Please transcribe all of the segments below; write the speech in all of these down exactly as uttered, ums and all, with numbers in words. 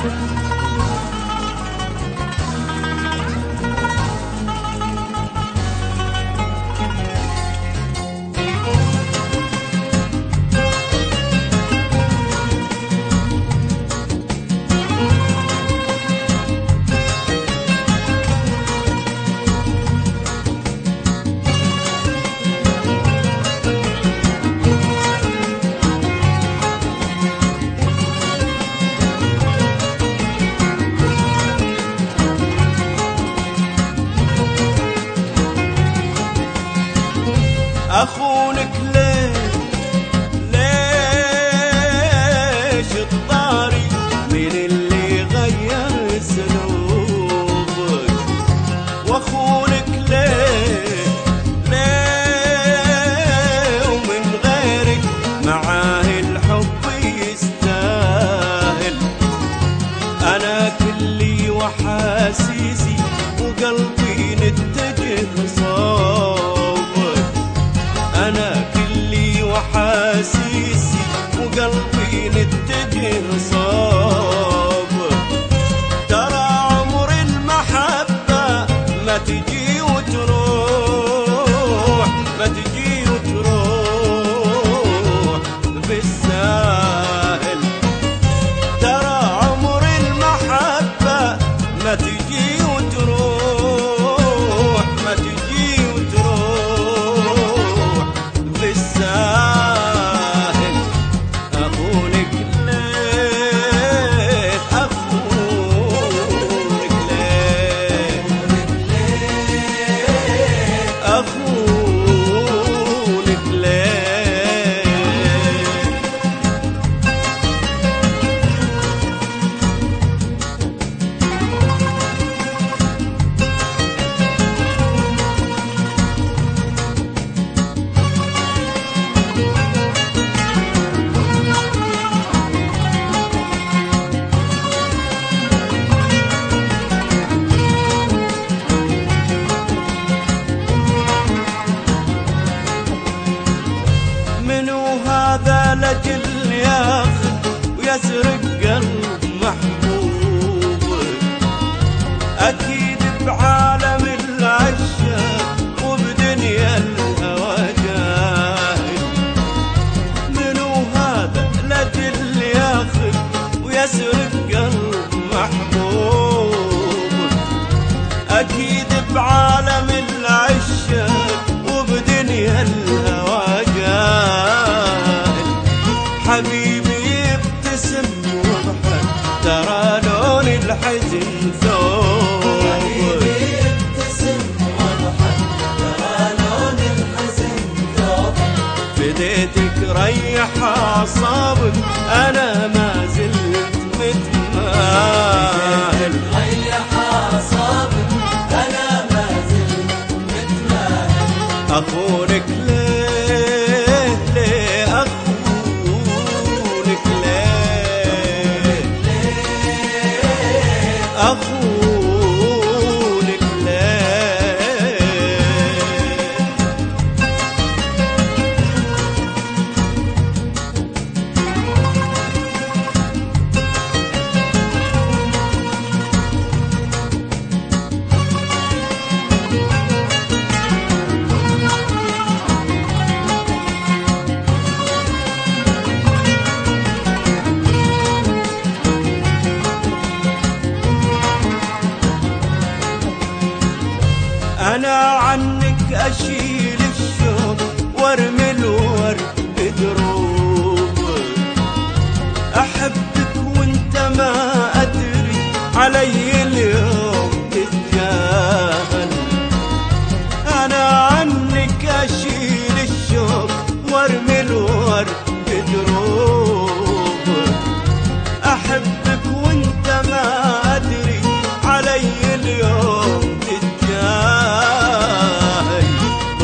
أخونك ليه ليش الطاري من اللي غير سلوبك؟ وأخونك ليه ليه ومن غيرك معاه الحب يستاهل؟ أنا كلي وحاسيسي وقلبي نتجه صوبك، أنا كلي وحاسيسي وقلبي نتجه صوبك. ترى عمر المحبة ما تجي وتروح، ما تجي وتروح بالساهل. ترى عمر المحبة ما تجي وتروح، ما تجي وتروح بالساهل. أخونك ليه أخونك ليه أخونك ليه. منو هذا لجل ياخذ ويسرق قلب محبوبك؟ أكيد بعالم العشاق وبدنيا الهوى جاهل. منو هذا لجل ياخذ ويسرق قلب محبوبك؟ أكيد بعالم العشاق وبدنيا الهوى جاهل. حبيبي يبتسم وضحك ترى لون الحزن ثوبك. حبيبي يبتسم وضحك ترى لون الحزن ثوبك. فديتك ريح أعصابك أنا ما زلت متماهل. ريح أعصابك أنا ما زلت متماهل. أخونك ليه ليه أخونك ليه أخونك ليه. أنا عنك أشيل الشوق وارمي الورد بدروبك. أحبك وانت ما أدري علي اليوم تتجاهل. أنا عنك أشيل الشوق وارمي الورد بدروبك. أحبك وانت ما أدري علي اليوم تتجاهل.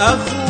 أخوي